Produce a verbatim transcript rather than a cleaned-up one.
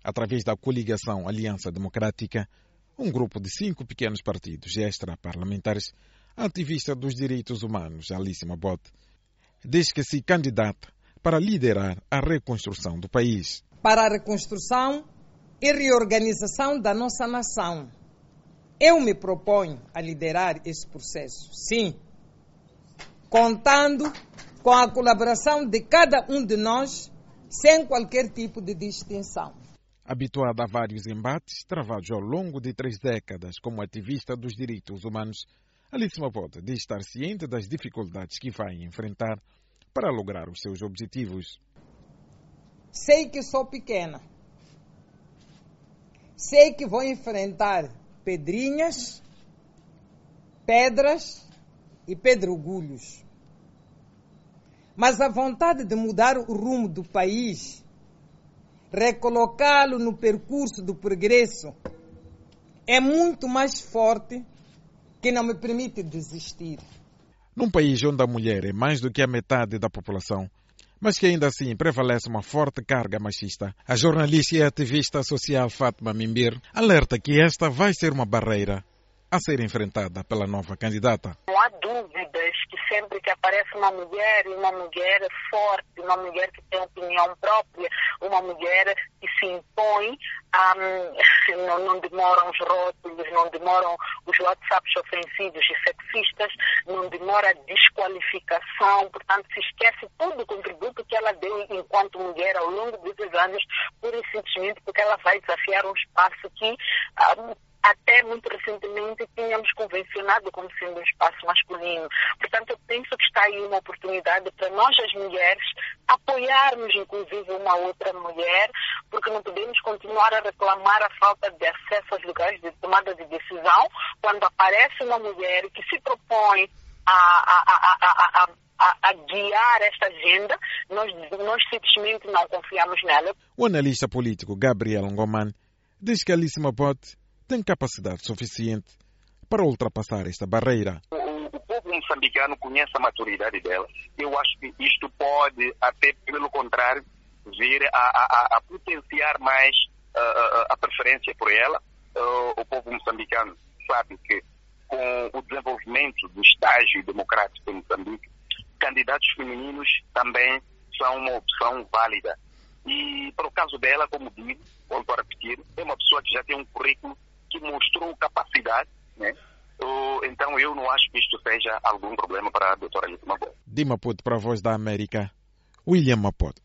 através da coligação Aliança Democrática, um grupo de cinco pequenos partidos extra-parlamentares, a ativista dos direitos humanos, Alice Mabote, diz que se candidata para liderar a reconstrução do país. Para a reconstrução e reorganização da nossa nação, eu me proponho a liderar esse processo, sim, contando com a colaboração de cada um de nós, sem qualquer tipo de distinção. Habituada a vários embates travados ao longo de três décadas como ativista dos direitos humanos, Alice Mabote diz estar ciente das dificuldades que vai enfrentar para lograr os seus objetivos. Sei que sou pequena. Sei que vou enfrentar pedrinhas, pedras e pedregulhos. Mas a vontade de mudar o rumo do país, recolocá-lo no percurso do progresso, é muito mais forte, que não me permite desistir. Num país onde a mulher é mais do que a metade da população, mas que ainda assim prevalece uma forte carga machista, a jornalista e ativista social Fátima Mimbir alerta que esta vai ser uma barreira a ser enfrentada pela nova candidata. Não há dúvidas que sempre que aparece uma mulher, uma mulher forte, uma mulher que tem opinião própria, uma mulher que se impõe, um, não, não demoram os rótulos, não demoram os WhatsApps ofensivos e sexistas, não demora a desqualificação, portanto se esquece todo o contributo que ela deu enquanto mulher ao longo desses anos, pura e simplesmente porque ela vai desafiar um espaço que um, até muito recentemente tínhamos convencionado como sendo um espaço masculino. Portanto, eu penso que está aí uma oportunidade para nós, as mulheres, apoiarmos inclusive uma outra mulher, porque não podemos continuar a reclamar a falta de acesso aos lugares de tomada de decisão quando aparece uma mulher que se propõe a, a, a, a, a A, a guiar esta agenda, nós, nós simplesmente não confiamos nela. O analista político Gabriel Ngoman diz que Alice Mabote tem capacidade suficiente para ultrapassar esta barreira. O, o povo moçambicano conhece a maturidade dela. Eu acho que isto pode, até pelo contrário, vir a, a, a potenciar mais uh, a preferência por ela. Uh, o povo moçambicano sabe que com o desenvolvimento do estágio democrático em Moçambique, candidatos femininos também são uma opção válida. E para o caso dela, como digo, volto a repetir, é uma pessoa que já tem um currículo que mostrou capacidade, né? Então eu não acho que isto seja algum problema para a doutora Alice Mabote. De Maputo para a Voz da América, William Maputo.